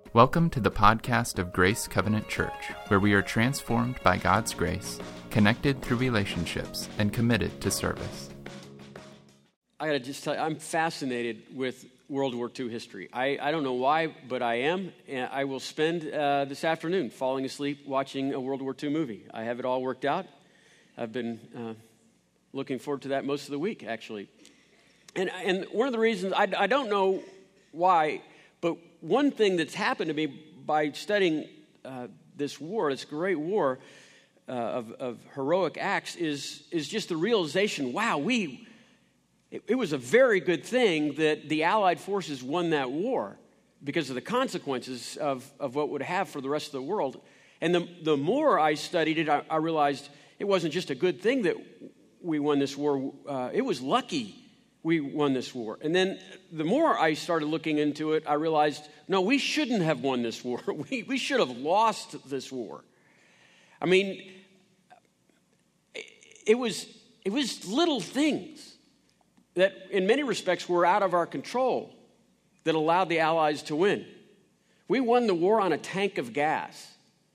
Welcome to the podcast of Grace Covenant Church, where we are transformed by God's grace, connected through relationships, and committed to service. I got to just tell you, I'm fascinated with World War II history. I don't know why, but I am. And I will spend this afternoon falling asleep watching a World War II movie. I have it all worked out. I've been looking forward to that most of the week, actually. And one of the reasons, I don't know why, but one thing that's happened to me by studying this war, this great war of heroic acts, is just the realization, wow, it was a very good thing that the Allied forces won that war because of the consequences of what it would have for the rest of the world. And the more I studied it, I realized it wasn't just a good thing that we won this war. It was lucky we won this war. And then the more I started looking into it, I realized, no, we shouldn't have won this war. We should have lost this war. I mean, it was little things that in many respects were out of our control that allowed the Allies to win. We won the war on a tank of gas.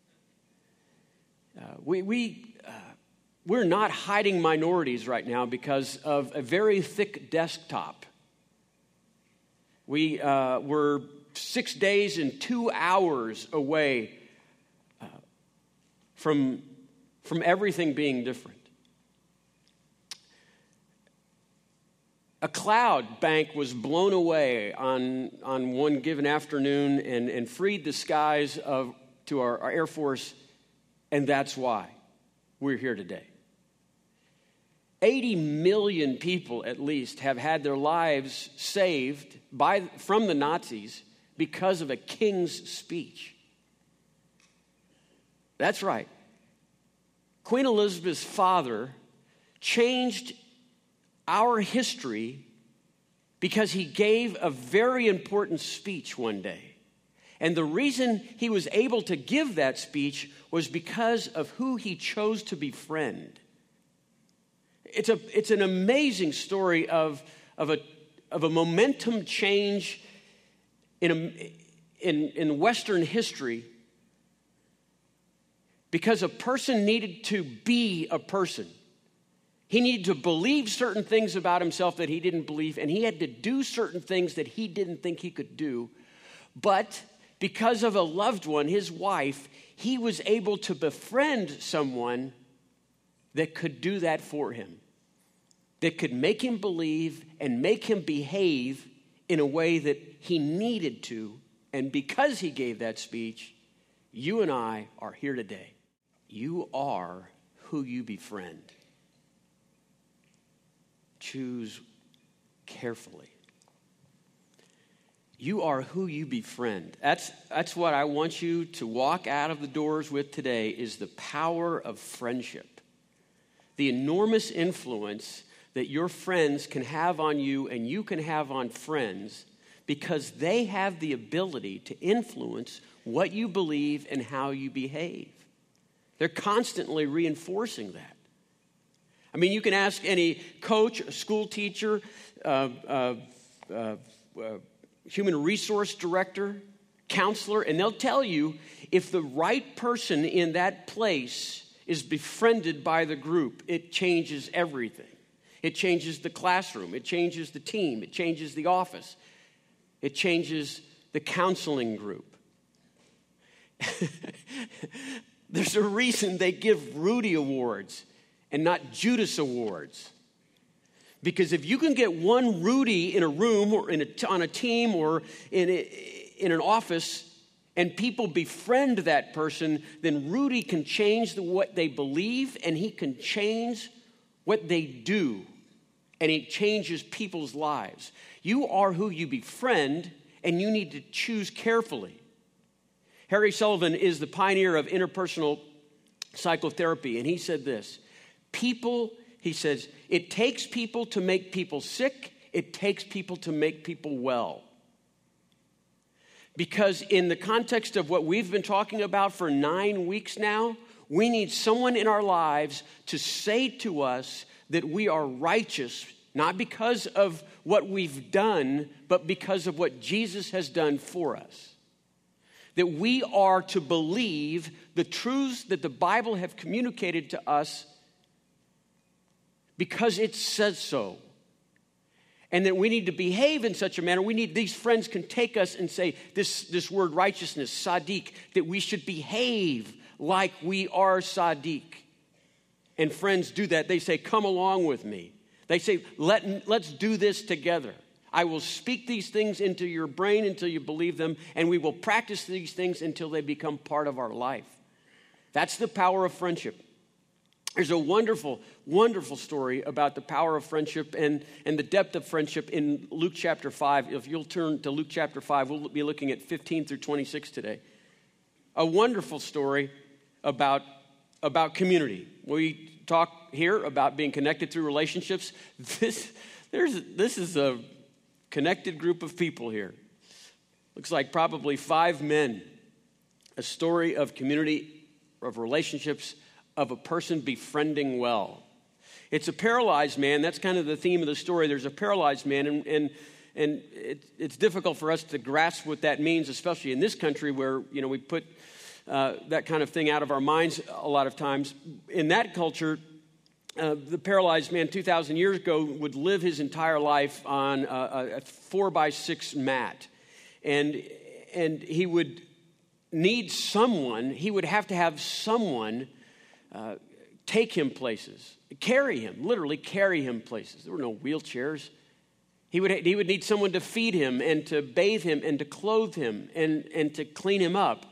We're not hiding minorities right now because of a very thick desktop. We were 6 days and 2 hours away from everything being different. A cloud bank was blown away on one given afternoon and freed the skies to our Air Force, and that's why we're here today. 80 million people, at least, have had their lives saved from the Nazis because of a king's speech. That's right. Queen Elizabeth's father changed our history because he gave a very important speech one day. And the reason he was able to give that speech was because of who he chose to befriend. It's an amazing story of a momentum change in Western history because a person needed to be a person. He needed to believe certain things about himself that he didn't believe, and he had to do certain things that he didn't think he could do. But because of a loved one, his wife, he was able to befriend someone that could do that for him, that could make him believe and make him behave in a way that he needed to. And because he gave that speech, you and I are here today. You are who you befriend. Choose carefully. You are who you befriend. That's what I want you to walk out of the doors with today, is the power of friendship. The enormous influence that your friends can have on you and you can have on friends, because they have the ability to influence what you believe and how you behave. They're constantly reinforcing that. I mean, you can ask any coach, school teacher, human resource director, counselor, and they'll tell you if the right person in that place is befriended by the group, it changes everything. It changes the classroom. It changes the team. It changes the office. It changes the counseling group. There's a reason they give Rudy Awards and not Judas Awards. Because if you can get one Rudy in a room or on a team or in an office, and people befriend that person, then Rudy can change what they believe, and he can change what they do, and it changes people's lives. You are who you befriend, and you need to choose carefully. Harry Sullivan is the pioneer of interpersonal psychotherapy, and he said this: he says, it takes people to make people sick, it takes people to make people well. Because in the context of what we've been talking about for 9 weeks now, we need someone in our lives to say to us that we are righteous, not because of what we've done, but because of what Jesus has done for us. that we are to believe the truths that the Bible have communicated to us because it says so. And that we need to behave in such a manner. These friends can take us and say, this word righteousness, sadiq, that we should behave like we are sadiq. And friends do that. They say, come along with me. They say, let's do this together. I will speak these things into your brain until you believe them, and we will practice these things until they become part of our life. That's the power of friendship. There's a wonderful, wonderful story about the power of friendship and the depth of friendship in Luke chapter 5. If you'll turn to Luke chapter 5, we'll be looking at 15 through 26 today. A wonderful story about community. We talk here about being connected through relationships. This is a connected group of people here. Looks like probably 5 men. A story of community, of relationships, of a person befriending well. It's a paralyzed man. That's kind of the theme of the story. There's a paralyzed man, and it's difficult for us to grasp what that means, especially in this country where, we put that kind of thing out of our minds a lot of times. In that culture, the paralyzed man 2,000 years ago would live his entire life on a 4x6 mat. And he would need someone, he would have to have someone take him places, carry him, literally carry him places. There were no wheelchairs. He would need someone to feed him and to bathe him and to clothe him and to clean him up.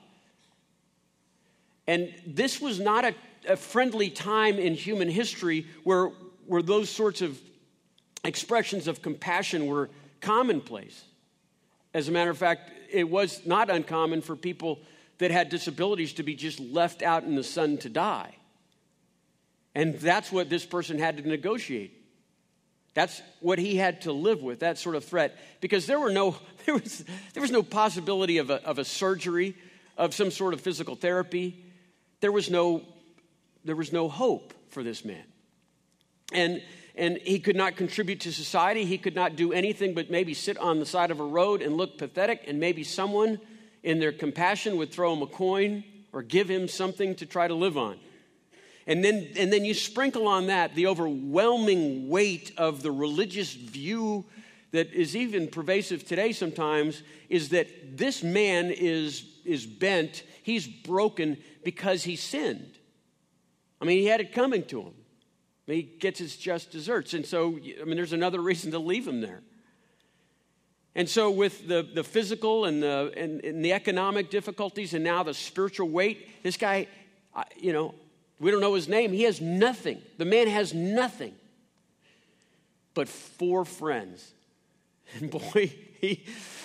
And this was not a friendly time in human history where those sorts of expressions of compassion were commonplace. As a matter of fact, it was not uncommon for people that had disabilities to be just left out in the sun to die. And that's what this person had to negotiate. That's what he had to live with, that sort of threat. Because there was no possibility of a surgery, of some sort of physical therapy. There was no hope for this man. And he could not contribute to society. He could not do anything but maybe sit on the side of a road and look pathetic, and maybe someone in their compassion would throw him a coin or give him something to try to live on. And then you sprinkle on that the overwhelming weight of the religious view that is even pervasive today sometimes, is that this man is bent, he's broken because he sinned. I mean, he had it coming to him. He gets his just desserts. And so, there's another reason to leave him there. And so with the physical and the economic difficulties and now the spiritual weight, this guy, we don't know his name. He has nothing. The man has nothing but 4 friends. And boy, he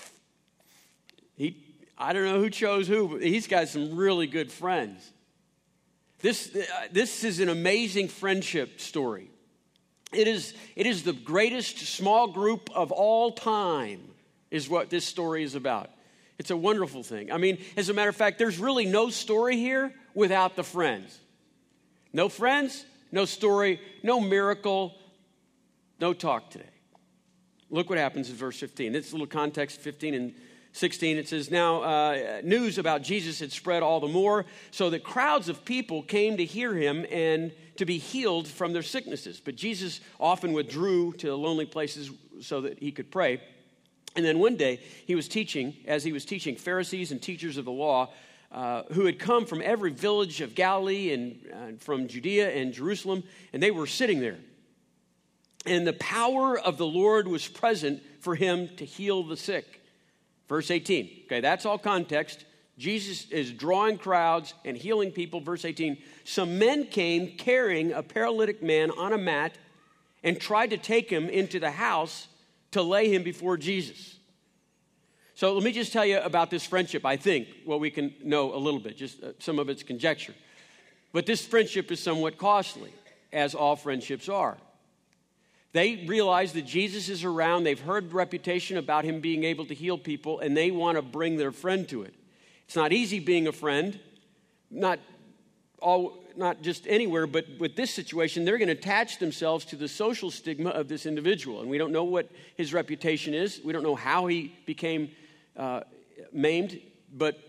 I don't know who chose who, but he's got some really good friends. This is an amazing friendship story. It is the greatest small group of all time, is what this story is about. It's a wonderful thing. As a matter of fact, there's really no story here without the friends. No friends, no story, no miracle, no talk today. Look what happens in verse 15. This little context, 15 and 16, it says, now news about Jesus had spread all the more, so that crowds of people came to hear him and to be healed from their sicknesses. But Jesus often withdrew to lonely places so that he could pray. And then one day, as he was teaching, Pharisees and teachers of the law who had come from every village of Galilee and from Judea and Jerusalem, and they were sitting there. And the power of the Lord was present for him to heal the sick. Verse 18. Okay, that's all context. Jesus is drawing crowds and healing people. Verse 18. Some men came carrying a paralytic man on a mat and tried to take him into the house to lay him before Jesus. So let me just tell you about this friendship, I think, what we can know a little bit, just some of it's conjecture. But this friendship is somewhat costly, as all friendships are. They realize that Jesus is around. They've heard the reputation about him being able to heal people, and they want to bring their friend to it. It's not easy being a friend, not just anywhere, but with this situation, they're going to attach themselves to the social stigma of this individual. And we don't know what his reputation is. We don't know how he became maimed, but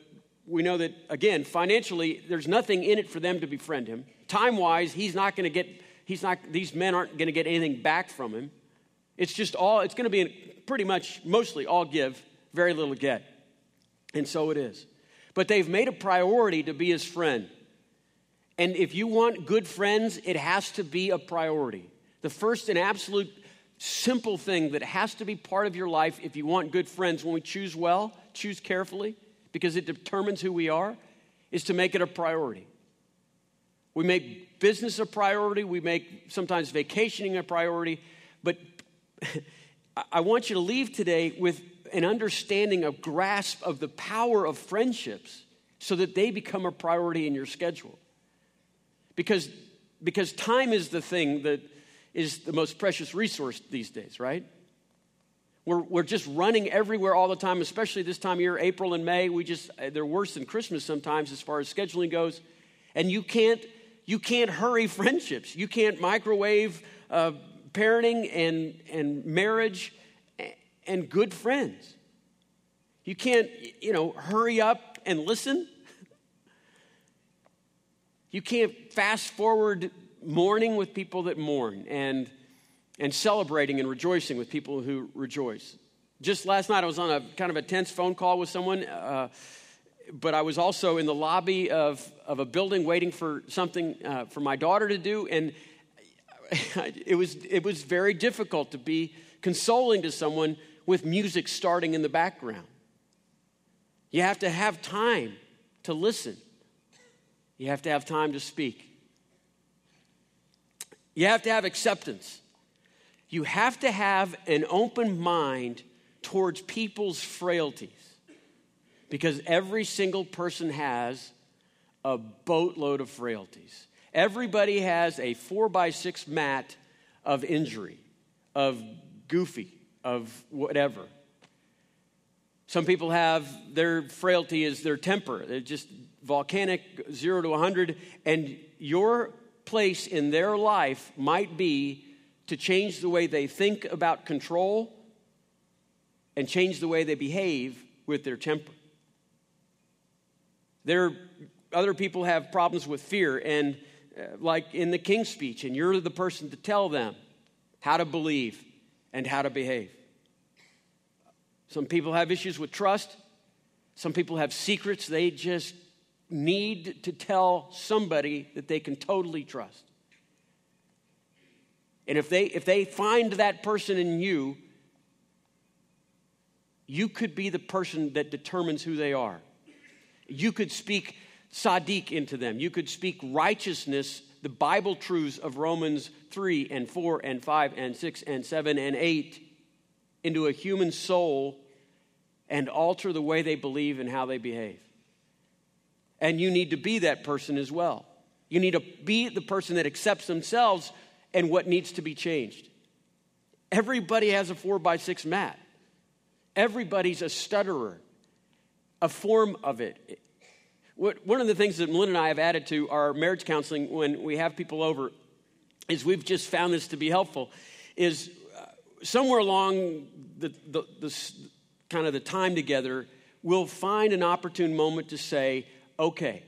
we know that, again, financially, there's nothing in it for them to befriend him. Time-wise, these men aren't going to get anything back from him. It's going to be pretty much mostly all give, very little get. And so it is. But they've made a priority to be his friend. And if you want good friends, it has to be a priority. The first and absolute simple thing that has to be part of your life if you want good friends, when we choose well, choose carefully, because it determines who we are, is to make it a priority. We make business a priority. We make sometimes vacationing a priority. But I want you to leave today with an understanding, a grasp of the power of friendships so that they become a priority in your schedule. Because time is the thing that is the most precious resource these days, right? We're just running everywhere all the time, especially this time of year, April and May. They're worse than Christmas sometimes as far as scheduling goes. And you can't hurry friendships. You can't microwave parenting and marriage and good friends. You can't, hurry up and listen. You can't fast forward mourning with people that mourn and celebrating and rejoicing with people who rejoice. Just last night, I was on a kind of a tense phone call with someone, but I was also in the lobby of a building waiting for something for my daughter to do, and it was very difficult to be consoling to someone with music starting in the background. You have to have time to listen. You have to have time to speak. You have to have acceptance. You have to have an open mind towards people's frailties, because every single person has a boatload of frailties. Everybody has a 4x6 mat of injury, of goofy, of whatever. Some people have their frailty is their temper. They're just volcanic, 0 to 100, and your place in their life might be to change the way they think about control and change the way they behave with their temper. Other people have problems with fear, and like in the King's Speech, and you're the person to tell them how to believe and how to behave. Some people have issues with trust. Some people have secrets they just need to tell somebody that they can totally trust. And if they find that person in you, you could be the person that determines who they are. You could speak Sadiq into them. You could speak righteousness, the Bible truths of Romans 3 and 4 and 5 and 6 and 7 and 8 into a human soul and alter the way they believe and how they behave. And you need to be that person as well. You need to be the person that accepts themselves and what needs to be changed. Everybody has a 4x6 mat. Everybody's a stutterer, a form of it. One of the things that Melinda and I have added to our marriage counseling when we have people over is we've just found this to be helpful, is somewhere along the kind of the time together, we'll find an opportune moment to say, okay,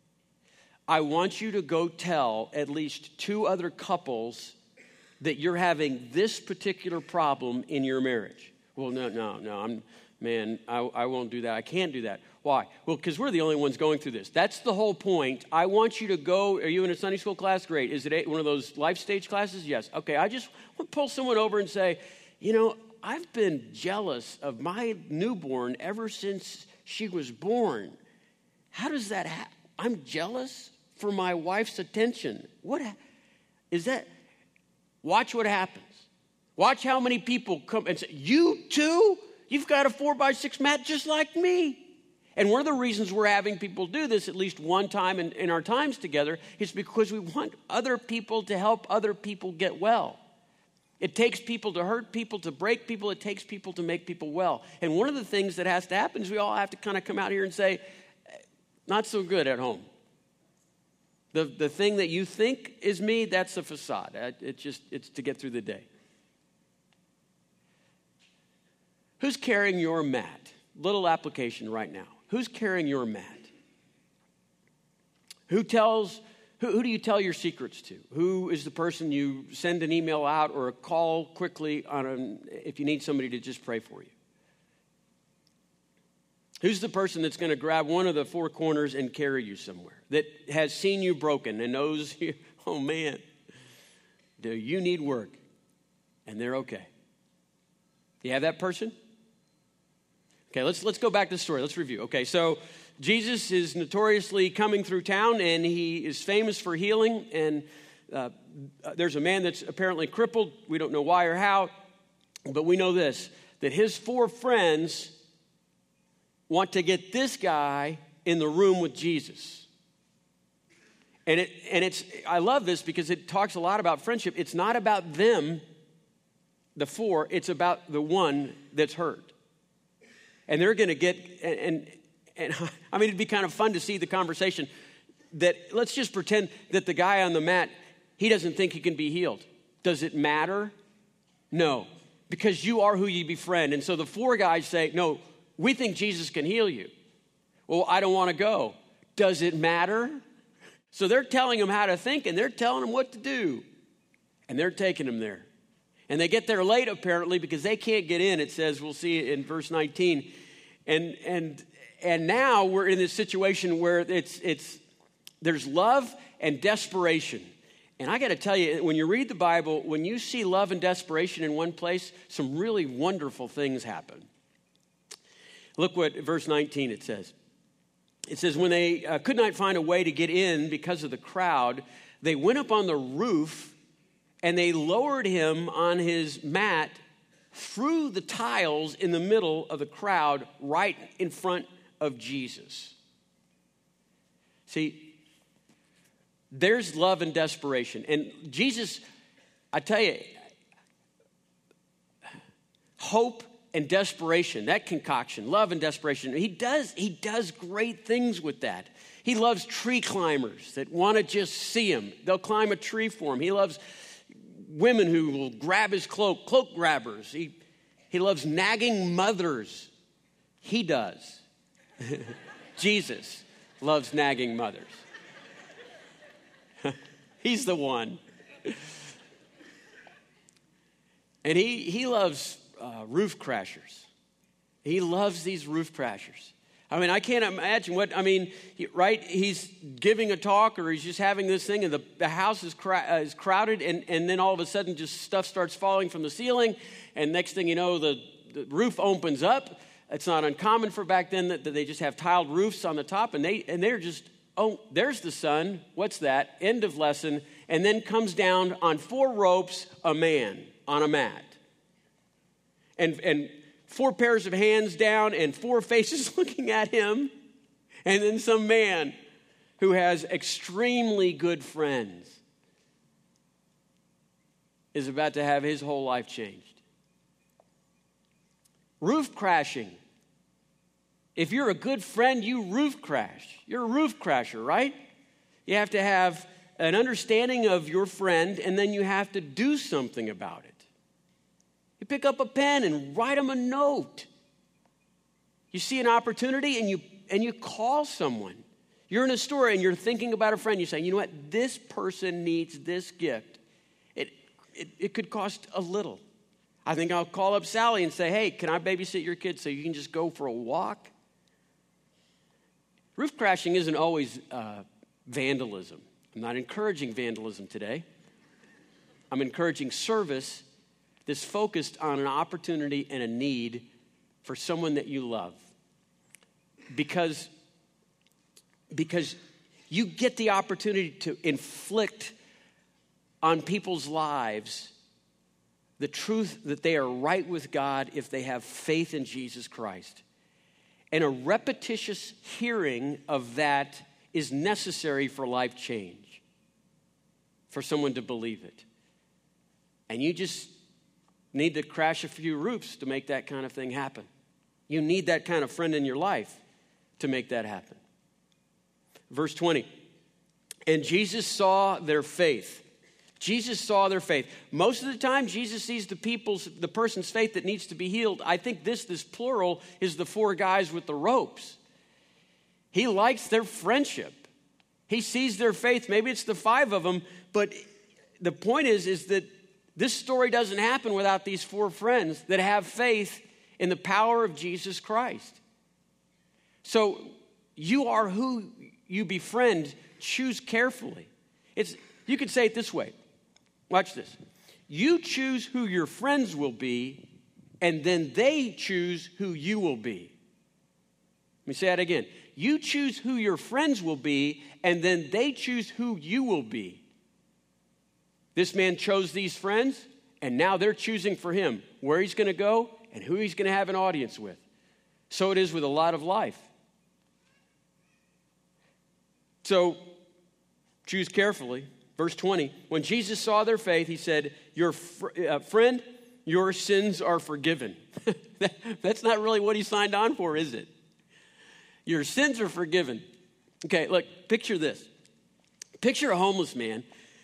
I want you to go tell at least 2 other couples that you're having this particular problem in your marriage. Well, no, I won't do that. I can't do that. Why? Well, because we're the only ones going through this. That's the whole point. I want you to go. Are you in a Sunday school class? Great. Is it one of those life stage classes? Yes. Okay, I just want to pull someone over and say, I've been jealous of my newborn ever since she was born. How does that happen? I'm jealous for my wife's attention. What is that? Watch what happens. Watch how many people come and say, you too? You've got a 4x6 mat just like me. And one of the reasons we're having people do this at least one time in our times together is because we want other people to help other people get well. It takes people to hurt people, to break people. It takes people to make people well. And one of the things that has to happen is we all have to kind of come out here and say, not so good at home. The thing that you think is me, that's a facade. It's to get through the day. Who's carrying your mat? Little application right now. Who's carrying your mat? Who do you tell your secrets to? Who is the person you send an email out or a call quickly if you need somebody to just pray for you? Who's the person that's going to grab one of the four corners and carry you somewhere, that has seen you broken and knows, oh man, do you need work? And they're okay. Do you have that person? Okay, let's go back to the story. Let's review. Okay, so Jesus is notoriously coming through town, and he is famous for healing. And there's a man that's apparently crippled. We don't know why or how, but we know this, that his four friends want to get this guy in the room with Jesus. And I love this because it talks a lot about friendship. It's not about them, the four, it's about the one that's hurt. And they're going to get, and I mean, it'd be kind of fun to see the conversation that, let's just pretend that the guy on the mat, he doesn't think he can be healed. Does it matter? No, because you are who you befriend. And so the four guys say, no, we think Jesus can heal you. Well, I don't want to go. Does it matter? So they're telling him how to think, and they're telling him what to do. And they're taking him there. And they get there late, apparently, because they can't get in. It says, we'll see it in verse 19. And now we're in this situation where there's love and desperation. And I got to tell you, when you read the Bible, when you see love and desperation in one place, some really wonderful things happen. Look what verse 19 it says. It says, when they could not find a way to get in because of the crowd, they went up on the roof and they lowered him on his mat through the tiles in the middle of the crowd right in front of Jesus. See, there's love and desperation. And Jesus, I tell you, hope and desperation, that concoction, love and desperation, he does great things with that. He loves tree climbers that want to just see him. They'll climb a tree for him. He loves women who will grab his cloak grabbers. He loves nagging mothers. He does. Jesus loves nagging mothers. He's the one. And he loves roof crashers. He loves these roof crashers. I mean, I can't imagine right? He's giving a talk or he's just having this thing and the house is crowded and then all of a sudden just stuff starts falling from the ceiling and next thing you know, the roof opens up. It's not uncommon for back then that they just have tiled roofs on the top and they're just, oh, there's the sun. What's that? End of lesson. And then comes down on 4 ropes, a man on a mat. And 4 pairs of hands down and 4 faces looking at him. And then some man who has extremely good friends is about to have his whole life changed. Roof crashing. If you're a good friend, you roof crash. You're a roof crasher, right? You have to have an understanding of your friend, and then you have to do something about it. You pick up a pen and write them a note. You see an opportunity and you call someone. You're in a store and you're thinking about a friend. You say, you know what? This person needs this gift. It could cost a little. I think I'll call up Sally and say, hey, can I babysit your kids so you can just go for a walk? Roof crashing isn't always vandalism. I'm not encouraging vandalism today. I'm encouraging service that's focused on an opportunity and a need for someone that you love. Because you get the opportunity to inflict on people's lives the truth that they are right with God if they have faith in Jesus Christ. And a repetitious hearing of that is necessary for life change, for someone to believe it. And you just need to crash a few roofs to make that kind of thing happen. You need that kind of friend in your life to make that happen. Verse 20, and Jesus saw their faith. Jesus saw their faith. Most of the time, Jesus sees the person's faith that needs to be healed. I think this plural is the 4 guys with the ropes. He likes their friendship. He sees their faith. Maybe it's the 5 of them, but the point is that this story doesn't happen without these 4 friends that have faith in the power of Jesus Christ. So you are who you befriend. Choose carefully. You could say it this way. Watch this. You choose who your friends will be, and then they choose who you will be. Let me say that again. You choose who your friends will be, and then they choose who you will be. This man chose these friends, and now they're choosing for him where he's going to go and who he's going to have an audience with. So it is with a lot of life. So choose carefully. Verse 20, when Jesus saw their faith, he said, friend, your sins are forgiven. That's not really what he signed on for, is it? Your sins are forgiven. Okay, look, picture this. Picture a homeless man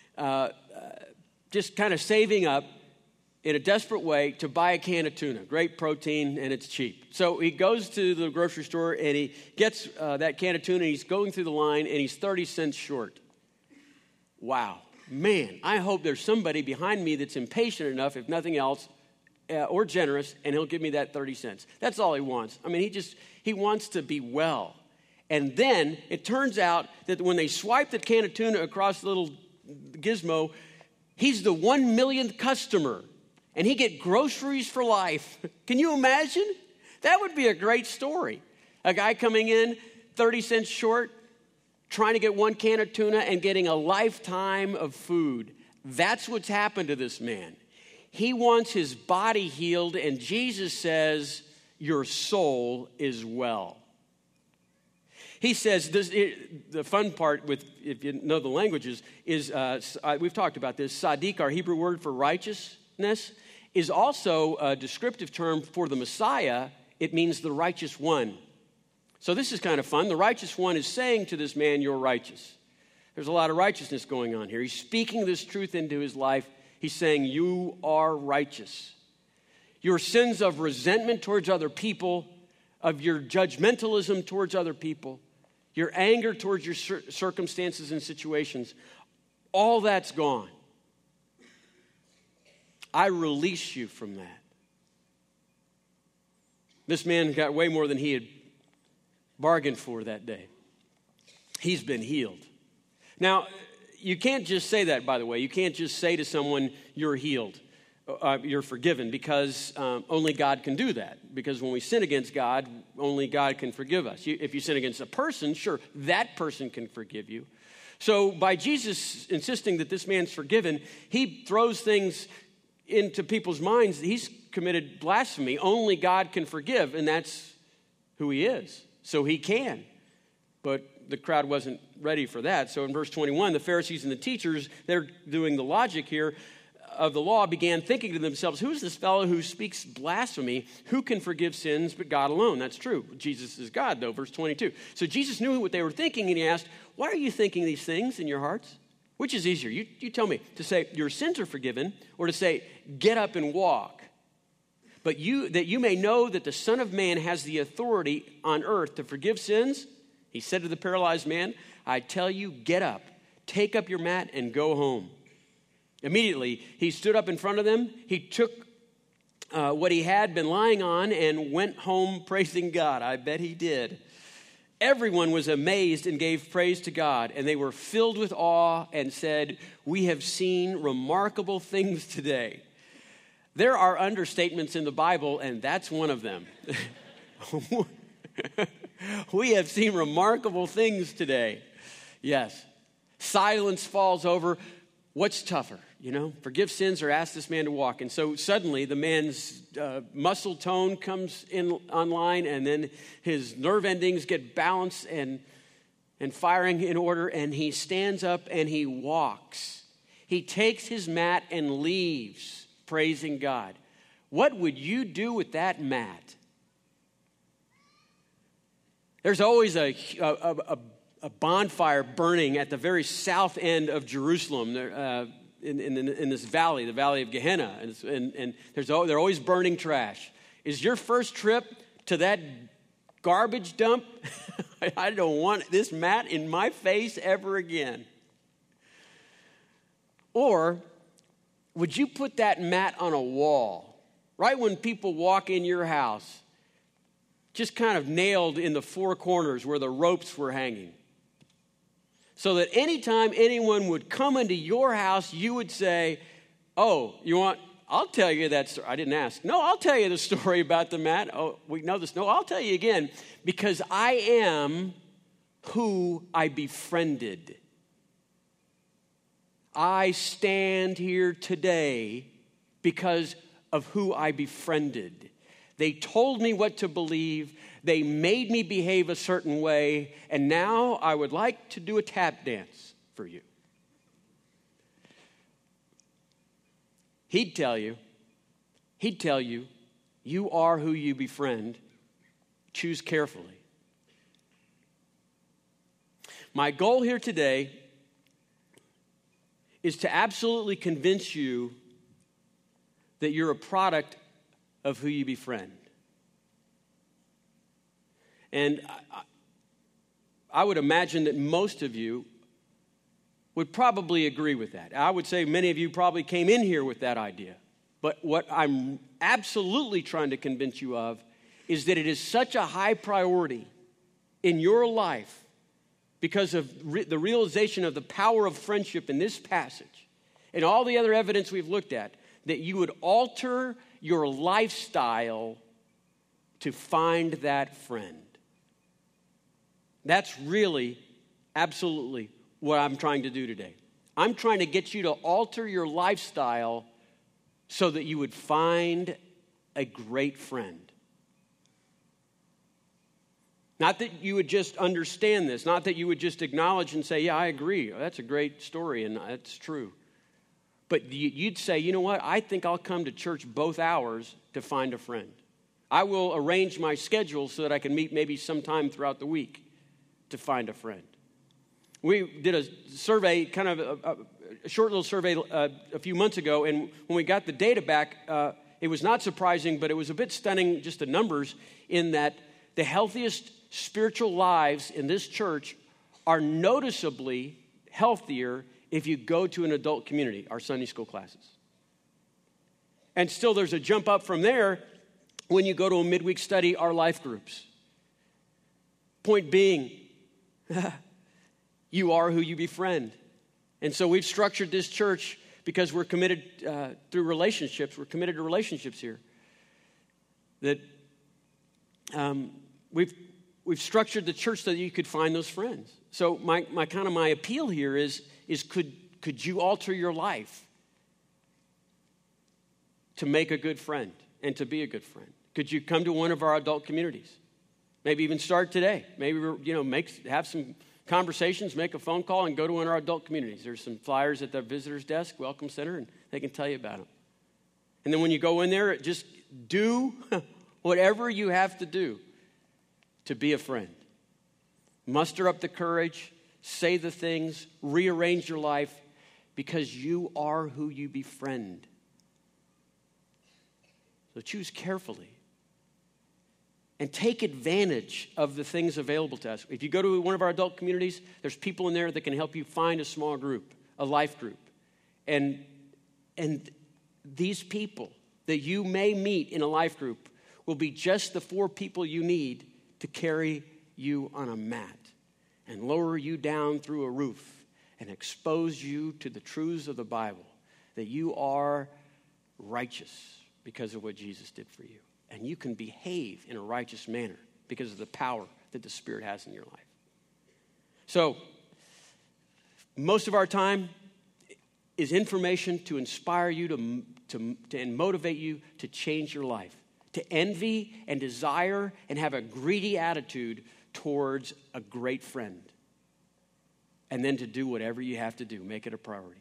just kind of saving up in a desperate way to buy a can of tuna. Great protein, and it's cheap. So he goes to the grocery store, and he gets that can of tuna, and he's going through the line, and he's 30 cents short. Wow. Man, I hope there's somebody behind me that's impatient enough, if nothing else, or generous, and he'll give me that 30 cents. That's all he wants. I mean, he wants to be well. And then it turns out that when they swipe the can of tuna across the little gizmo, he's the 1 millionth customer, and he get groceries for life. Can you imagine? That would be a great story. A guy coming in 30 cents short, trying to get 1 can of tuna and getting a lifetime of food. That's what's happened to this man. He wants his body healed, and Jesus says, your soul is well. He says, the fun part with, if you know the languages, is, we've talked about this, Sadiq, our Hebrew word for righteousness, is also a descriptive term for the Messiah. It means the righteous one. So this is kind of fun. The righteous one is saying to this man, you're righteous. There's a lot of righteousness going on here. He's speaking this truth into his life. He's saying, you are righteous. Your sins of resentment towards other people, of your judgmentalism towards other people, your anger towards your circumstances and situations, all that's gone. I release you from that. This man got way more than he had bargained for that day. He's been healed. Now, you can't just say that, by the way. You can't just say to someone, you're healed, you're forgiven, because only God can do that. Because when we sin against God, only God can forgive us. If you sin against a person, sure, that person can forgive you. So by Jesus insisting that this man's forgiven, he throws things into people's minds. He's committed blasphemy. Only God can forgive, and that's who he is. So he can. But the crowd wasn't ready for that. So in verse 21, the Pharisees and the teachers, they're doing the logic here of the law, began thinking to themselves, who's this fellow who speaks blasphemy? Who can forgive sins but God alone? That's true. Jesus is God, though, verse 22. So Jesus knew what they were thinking, and he asked, why are you thinking these things in your hearts? Which is easier? You tell me, to say your sins are forgiven, or to say get up and walk? But that you may know that the Son of Man has the authority on earth to forgive sins. He said to the paralyzed man, I tell you, get up, take up your mat, and go home. Immediately, he stood up in front of them. He took what he had been lying on and went home praising God. I bet he did. Everyone was amazed and gave praise to God, and they were filled with awe and said, we have seen remarkable things today. There are understatements in the Bible, and that's one of them. We have seen remarkable things today. Yes. Silence falls over. What's tougher? Forgive sins or ask this man to walk. And so suddenly the man's muscle tone comes in online, and then his nerve endings get balanced and firing in order, and he stands up and he walks. He takes his mat and leaves, praising God. What would you do with that mat? There's always a bonfire burning at the very south end of Jerusalem, in this valley, the valley of Gehenna, and they're always burning trash. Is your first trip to that garbage dump I don't want this mat in my face ever again. Or would you put that mat on a wall, right when people walk in your house, just kind of nailed in the four corners where the ropes were hanging, so that anytime anyone would come into your house, you would say, oh, I'll tell you that story. I didn't ask. No, I'll tell you the story about the mat. Oh, we know this. No, I'll tell you again, because I am who I befriended. I stand here today because of who I befriended. They told me what to believe. They made me behave a certain way. And now I would like to do a tap dance for you. He'd tell you, you are who you befriend. Choose carefully. My goal here today is to absolutely convince you that you're a product of who you befriend. And I would imagine that most of you would probably agree with that. I would say many of you probably came in here with that idea. But what I'm absolutely trying to convince you of is that it is such a high priority in your life because of the realization of the power of friendship in this passage and all the other evidence we've looked at, that you would alter your lifestyle to find that friend. That's really, absolutely what I'm trying to do today. I'm trying to get you to alter your lifestyle so that you would find a great friend. Not that you would just understand this, not that you would just acknowledge and say, yeah, I agree, that's a great story and that's true. But you'd say, you know what, I think I'll come to church both hours to find a friend. I will arrange my schedule so that I can meet maybe sometime throughout the week to find a friend. We did a survey, kind of a short little survey a few months ago, and when we got the data back, it was not surprising, but it was a bit stunning, just the numbers, in that the healthiest spiritual lives in this church are noticeably healthier if you go to an adult community, our Sunday school classes. And still there's a jump up from there when you go to a midweek study, our life groups. Point being, you are who you befriend. And so we've structured this church because we're committed through relationships. We're committed to relationships here. That we've structured the church so that you could find those friends. So my appeal here is could you alter your life to make a good friend and to be a good friend? Could you come to one of our adult communities? Maybe even start today. Maybe have some conversations, make a phone call, and go to one of our adult communities. There's some flyers at the visitor's desk, welcome center, and they can tell you about them. And then when you go in there, just do whatever you have to do to be a friend. Muster up the courage, say the things, rearrange your life, because you are who you befriend. So choose carefully. And take advantage of the things available to us. If you go to one of our adult communities, there's people in there that can help you find a small group, a life group. And these people that you may meet in a life group will be just the 4 people you need to carry you on a mat and lower you down through a roof and expose you to the truths of the Bible, that you are righteous because of what Jesus did for you. And you can behave in a righteous manner because of the power that the Spirit has in your life. So, most of our time is information to inspire you and motivate you to change your life, to envy and desire and have a greedy attitude towards a great friend, and then to do whatever you have to do. Make it a priority.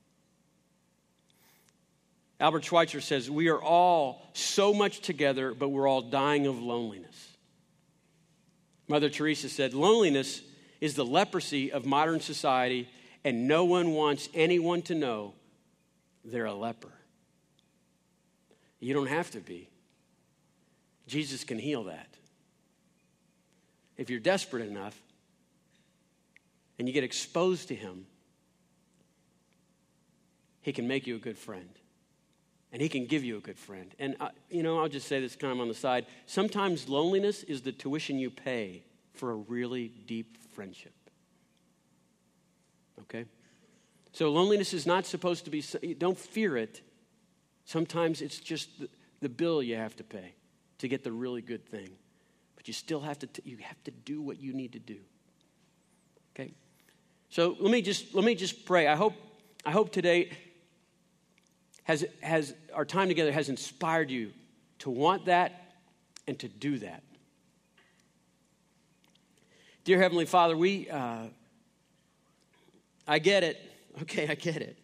Albert Schweitzer says, we are all so much together, but we're all dying of loneliness. Mother Teresa said, loneliness is the leprosy of modern society, and no one wants anyone to know they're a leper. You don't have to be. Jesus can heal that. if you're desperate enough and you get exposed to him, he can make you a good friend. And he can give you a good friend. And, I'll just say this kind of on the side. Sometimes loneliness is the tuition you pay for a really deep friendship. Okay? So loneliness is not supposed to be, don't fear it. Sometimes it's just the bill you have to pay to get the really good thing. But you still have to, you have to do what you need to do. Okay? So let me just pray. I hope today has our time together has inspired you to want that and to do that. Dear Heavenly Father, I get it. Okay, I get it.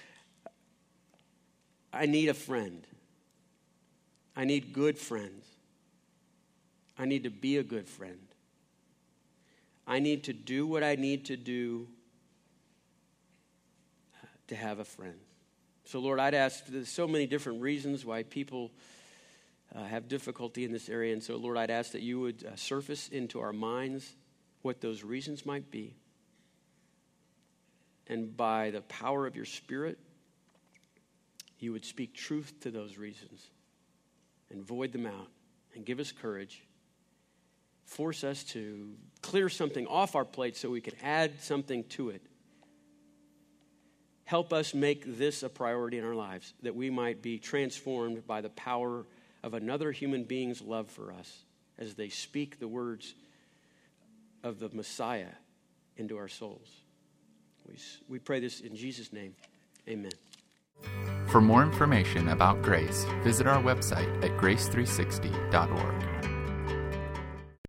I need a friend. I need good friends. I need to be a good friend. I need to do what I need to do to have a friend. So, Lord, I'd ask, there's so many different reasons why people have difficulty in this area. And so, Lord, I'd ask that you would surface into our minds what those reasons might be. And by the power of your Spirit, you would speak truth to those reasons and void them out and give us courage. Force us to clear something off our plate so we can add something to it. Help us make this a priority in our lives, that we might be transformed by the power of another human being's love for us as they speak the words of the Messiah into our souls. We pray this in Jesus' name. Amen. For more information about Grace, visit our website at grace360.org.